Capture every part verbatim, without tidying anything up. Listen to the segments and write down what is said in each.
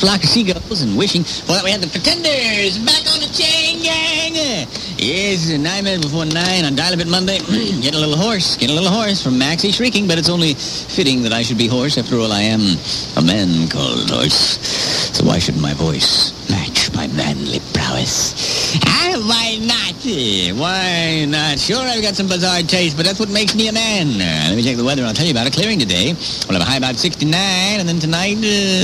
flock of seagulls and wishing for that we had the Pretenders back on the chain gang. Yes, nine minutes before nine on Dial-A-Bit Monday. Getting a little hoarse, getting a little hoarse from Maxie shrieking, but it's only fitting that I should be hoarse. After all, I am a man called Horse. So why shouldn't my voice match my manly prowess? Ah, why not? Why not? Sure, I've got some bizarre taste, but that's what makes me a man. Uh, let me check the weather. I'll tell you about it. Clearing today. We'll have a high about sixty-nine, and then tonight,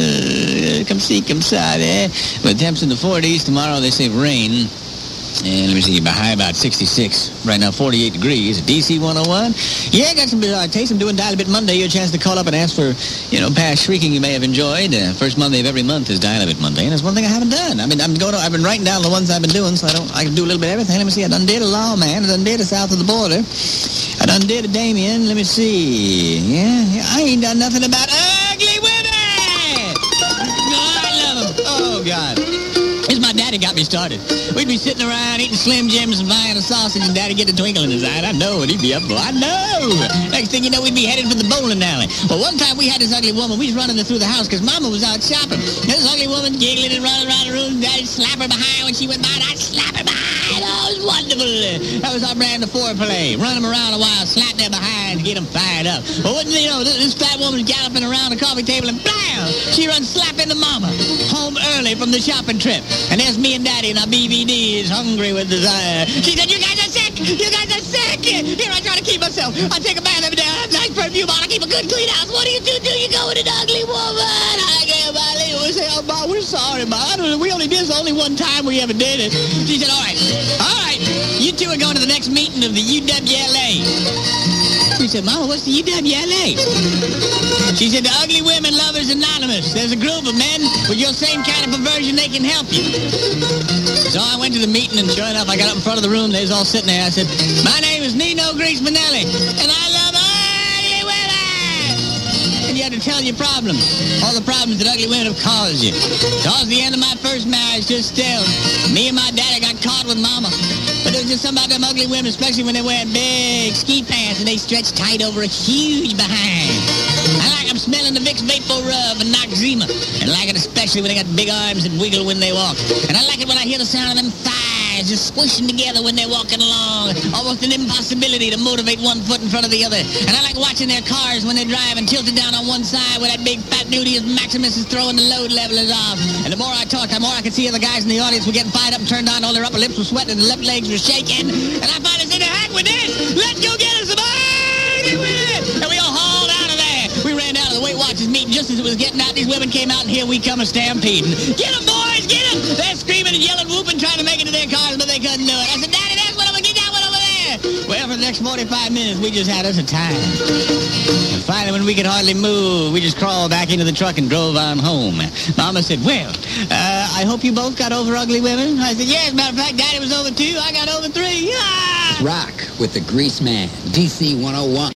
uh, come see, come saw there. With temps in the forties. Tomorrow, they say rain. And let me see, high about sixty-six. Right now, forty-eight degrees. D C one oh one. Yeah, got some bizarre taste. I'm doing Dial-A-Bit Monday. Your chance to call up and ask for, you know, past shrieking you may have enjoyed. Uh, first Monday of every month is Dial-A-Bit Monday, and it's one thing I haven't done. I mean, I'm going to, I've been writing down the ones I've been doing, so I don't, I can do a little bit of everything. Let me see, I done did a lawman. I done did a south of the border. I done did a Damien. Let me see. Yeah, yeah, I ain't done nothing about ugly women. No, I love them. Oh, God. It's my daddy got me started. We'd be sitting around eating Slim Jims and buying a sausage, and Daddy get a twinkle in his eye. I know what he'd be up for. I know. Next thing you know, we'd be headed for the bowling alley. Well, one time we had this ugly woman. We was running her through the house because Mama was out shopping. This ugly woman giggling and running around the room. Daddy'd slap her behind when she went by, and I'd slap her behind. Oh, it was wonderful. That was our brand of foreplay. Run them around a while, slap their behind, get them fired up. Well, wouldn't you know, this, this fat woman galloping around the coffee table, and blam! She runs slap into Mama. Home early from the shopping trip. And there's me and Daddy and our B V Ds, hungry with desire. She said, you guys are sick! You guys are sick! Here, I try to keep myself. I take a bath every day. I have nice perfume on. I keep a good, clean house. What do you do? Do you go with an ugly woman? I can't believe it. We say, oh, Ma, we're sorry, Ma. I don't know. We only did this only one time we ever did it. She said, all right. All right. You two are going to the next meeting of the U W L A. She said, Mama, what's the U W L A? She said, the Ugly Women Lovers Anonymous. There's a group of men with your same kind of perversion. They can help you. So I went to the meeting, and sure enough, I got up in front of the room. They was all sitting there. I said, my name is Nino Grease Manelli, and I love ugly women. And you had to tell your problems. All the problems that ugly women have caused you. Towards the end of my first marriage, just still, me and my daddy got caught with Mama. But there was just something about them ugly women, especially when they wear big ski pants and they stretch tight over a huge behind. I like them smelling the Vicks Vapor Rub and Noxzema. And I like it especially when they got big arms and wiggle when they walk. And I like it when I hear the sound of them thighs just squishing together when they're walking along. Almost an impossibility to motivate one foot in front of the other. And I like watching their cars when they drive and tilted down on one side where that big fat duty of Maximus is throwing the load levelers off. And the more I talked, the more I could see the guys in the audience were getting fired up and turned on. All their upper lips were sweating and the left legs were shaking. And I finally said, to heck with this! Let's go get us some ugly women! And we all hauled out of there. We ran down to the Weight Watchers meeting just as it was getting out. These women came out, and here we come a stampeding. Get them, boys! Get them! They're screaming and yelling, whooping, trying to make it to their cars, but they couldn't do it. I said, Daddy, that's what I'm gonna get that one over there! Well, for the next forty-five minutes, we just had us a time. And finally, when we could hardly move, we just crawled back into the truck and drove on home. Mama said, well, uh, I hope you both got over ugly women. I said, yeah, as a matter of fact, Daddy was over two, I got over three. Ah! Rock with the Grease Man, D C one oh one.